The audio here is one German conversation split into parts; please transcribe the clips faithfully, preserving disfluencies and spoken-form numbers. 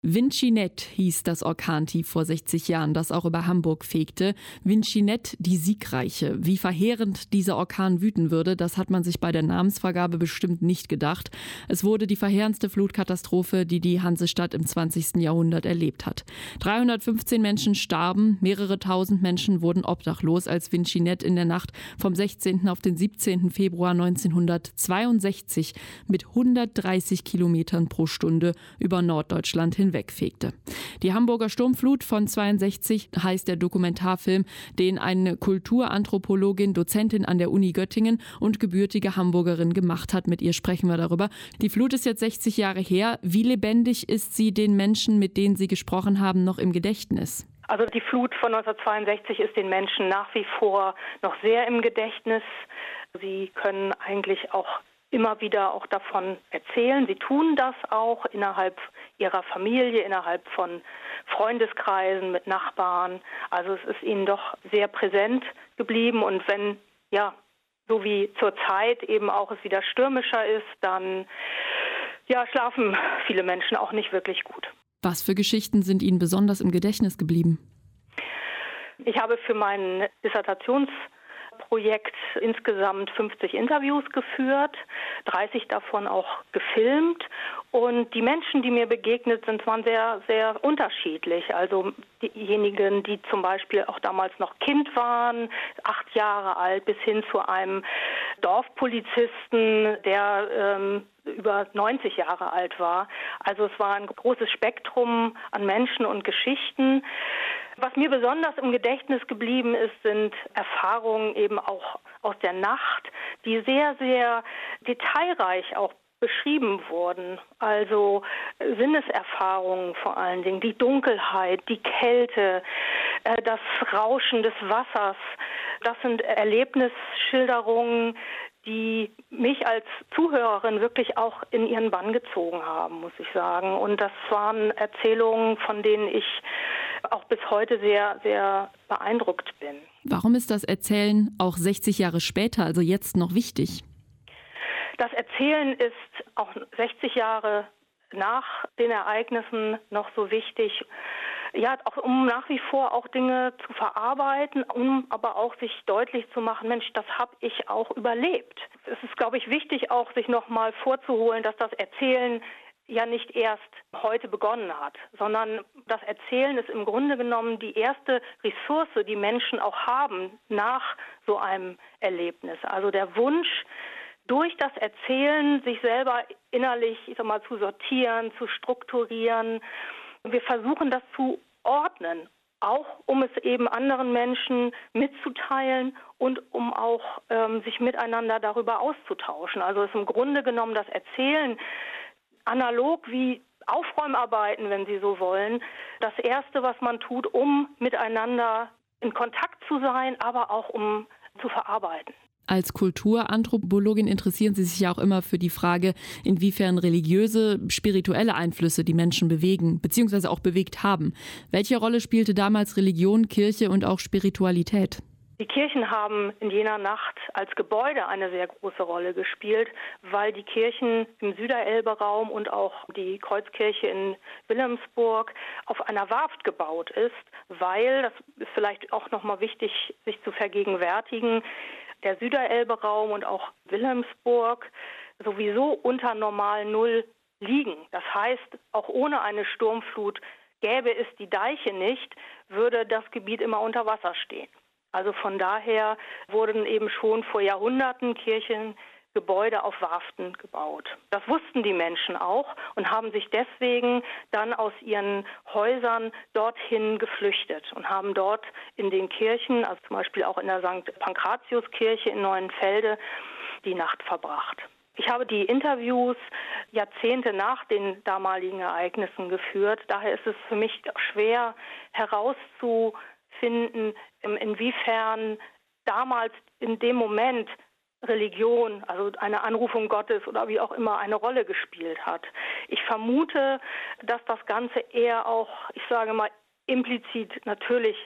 Vincinet hieß das Orkantief vor sechzig Jahren, das auch über Hamburg fegte. Vincinet, die Siegreiche. Wie verheerend dieser Orkan wüten würde, das hat man sich bei der Namensvergabe bestimmt nicht gedacht. Es wurde die verheerendste Flutkatastrophe, die die Hansestadt im zwanzigsten Jahrhundert erlebt hat. dreihundertfünfzehn Menschen starben, mehrere tausend Menschen wurden obdachlos, als Vincinet in der Nacht vom sechzehnten auf den siebzehnten Februar neunzehnhundertzweiundsechzig mit hundertdreißig Kilometern pro Stunde über Norddeutschland hin wegfegte. Die Hamburger Sturmflut von zweiundsechzig heißt der Dokumentarfilm, den eine Kulturanthropologin, Dozentin an der Uni Göttingen und gebürtige Hamburgerin gemacht hat. Mit ihr sprechen wir darüber. Die Flut ist jetzt sechzig Jahre her. Wie lebendig ist sie den Menschen, mit denen Sie gesprochen haben, noch im Gedächtnis? Also die Flut von neunzehnhundertzweiundsechzig ist den Menschen nach wie vor noch sehr im Gedächtnis. Sie können eigentlich auch immer wieder auch davon erzählen. Sie tun das auch innerhalb ihrer Familie, innerhalb von Freundeskreisen, mit Nachbarn. Also es ist ihnen doch sehr präsent geblieben. Und wenn, ja, so wie zur Zeit eben auch es wieder stürmischer ist, dann ja, schlafen viele Menschen auch nicht wirklich gut. Was für Geschichten sind Ihnen besonders im Gedächtnis geblieben? Ich habe für mein Dissertationsprojekt insgesamt fünfzig Interviews geführt, dreißig davon auch gefilmt. Und die Menschen, die mir begegnet sind, waren sehr, sehr unterschiedlich. Also diejenigen, die zum Beispiel auch damals noch Kind waren, acht Jahre alt, bis hin zu einem Dorfpolizisten, der ähm, über neunzig Jahre alt war. Also es war ein großes Spektrum an Menschen und Geschichten. Was mir besonders im Gedächtnis geblieben ist, sind Erfahrungen eben auch aus der Nacht, die sehr, sehr detailreich auch beschrieben wurden. Also Sinneserfahrungen vor allen Dingen, die Dunkelheit, die Kälte, das Rauschen des Wassers. Das sind Erlebnisschilderungen, die mich als Zuhörerin wirklich auch in ihren Bann gezogen haben, muss ich sagen. Und das waren Erzählungen, von denen ich auch bis heute sehr, sehr beeindruckt bin. Warum ist das Erzählen auch sechzig Jahre später, also jetzt, noch wichtig? Das Erzählen ist auch sechzig Jahre nach den Ereignissen noch so wichtig. Ja, auch um nach wie vor auch Dinge zu verarbeiten, um aber auch sich deutlich zu machen, Mensch, das habe ich auch überlebt. Es ist, glaube ich, wichtig auch, sich nochmal vorzuholen, dass das Erzählen ja nicht erst heute begonnen hat, sondern das Erzählen ist im Grunde genommen die erste Ressource, die Menschen auch haben nach so einem Erlebnis. Also der Wunsch, durch das Erzählen sich selber innerlich, ich sag mal, zu sortieren, zu strukturieren. Wir versuchen das zu ordnen, auch um es eben anderen Menschen mitzuteilen und um auch ähm, sich miteinander darüber auszutauschen. Also ist im Grunde genommen das Erzählen analog wie Aufräumarbeiten, wenn Sie so wollen, das Erste, was man tut, um miteinander in Kontakt zu sein, aber auch um zu verarbeiten. Als Kulturanthropologin interessieren Sie sich ja auch immer für die Frage, inwiefern religiöse, spirituelle Einflüsse die Menschen bewegen bzw. auch bewegt haben. Welche Rolle spielte damals Religion, Kirche und auch Spiritualität? Die Kirchen haben in jener Nacht als Gebäude eine sehr große Rolle gespielt, weil die Kirchen im Süderelbe-Raum und auch die Kreuzkirche in Wilhelmsburg auf einer Warft gebaut ist, weil, das ist vielleicht auch nochmal wichtig, sich zu vergegenwärtigen, der Süderelbe-Raum und auch Wilhelmsburg sowieso unter normal Null liegen. Das heißt, auch ohne eine Sturmflut gäbe es die Deiche nicht, würde das Gebiet immer unter Wasser stehen. Also von daher wurden eben schon vor Jahrhunderten Kirchengebäude auf Warften gebaut. Das wussten die Menschen auch und haben sich deswegen dann aus ihren Häusern dorthin geflüchtet und haben dort in den Kirchen, also zum Beispiel auch in der Sankt Pankratiuskirche in Neuenfelde, die Nacht verbracht. Ich habe die Interviews Jahrzehnte nach den damaligen Ereignissen geführt. Daher ist es für mich schwer herauszufinden, finden, inwiefern damals in dem Moment Religion, also eine Anrufung Gottes oder wie auch immer, eine Rolle gespielt hat. Ich vermute, dass das Ganze eher auch, ich sage mal, implizit natürlich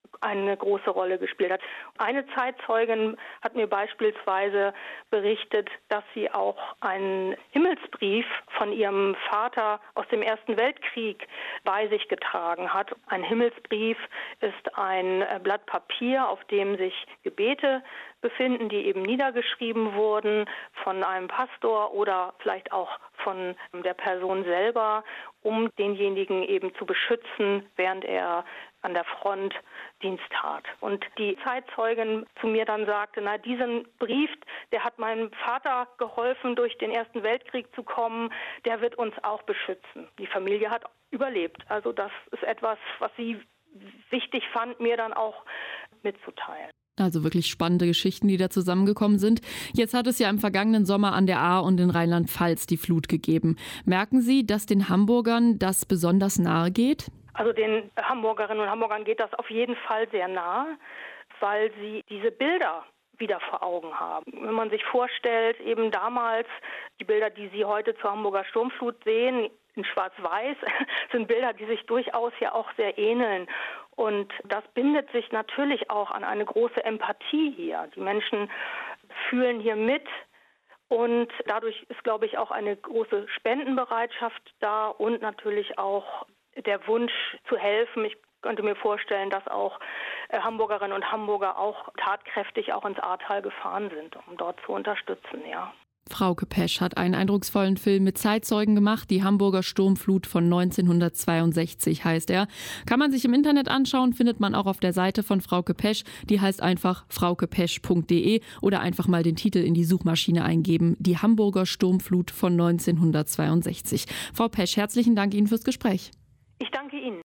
eine große Rolle gespielt hat. Eine Zeitzeugin hat mir beispielsweise berichtet, dass sie auch einen Himmelsbrief von ihrem Vater aus dem Ersten Weltkrieg bei sich getragen hat. Ein Himmelsbrief ist ein Blatt Papier, auf dem sich Gebete befinden, die eben niedergeschrieben wurden von einem Pastor oder vielleicht auch von der Person selber, um denjenigen eben zu beschützen, während er an der Front Dienst tat. Und die Zeitzeugin zu mir dann sagte, na, diesen Brief, der hat meinem Vater geholfen, durch den Ersten Weltkrieg zu kommen, der wird uns auch beschützen. Die Familie hat überlebt. Also das ist etwas, was sie wichtig fand, mir dann auch mitzuteilen. Also wirklich spannende Geschichten, die da zusammengekommen sind. Jetzt hat es ja im vergangenen Sommer an der Ahr und in Rheinland-Pfalz die Flut gegeben. Merken Sie, dass den Hamburgern das besonders nahe geht? Also den Hamburgerinnen und Hamburgern geht das auf jeden Fall sehr nahe, weil sie diese Bilder wieder vor Augen haben. Wenn man sich vorstellt, eben damals die Bilder, die Sie heute zur Hamburger Sturmflut sehen, in Schwarz-Weiß, sind Bilder, die sich durchaus ja auch sehr ähneln. Und das bindet sich natürlich auch an eine große Empathie hier. Die Menschen fühlen hier mit und dadurch ist, glaube ich, auch eine große Spendenbereitschaft da und natürlich auch der Wunsch zu helfen. Ich könnte mir vorstellen, dass auch Hamburgerinnen und Hamburger auch tatkräftig auch ins Ahrtal gefahren sind, um dort zu unterstützen, ja. Frauke Pesch hat einen eindrucksvollen Film mit Zeitzeugen gemacht. Die Hamburger Sturmflut von neunzehnhundertzweiundsechzig heißt er. Kann man sich im Internet anschauen, findet man auch auf der Seite von Frauke Pesch. Die heißt einfach fraukepesch punkt de oder einfach mal den Titel in die Suchmaschine eingeben. Die Hamburger Sturmflut von neunzehnhundertzweiundsechzig. Frau Pesch, herzlichen Dank Ihnen fürs Gespräch. Ich danke Ihnen.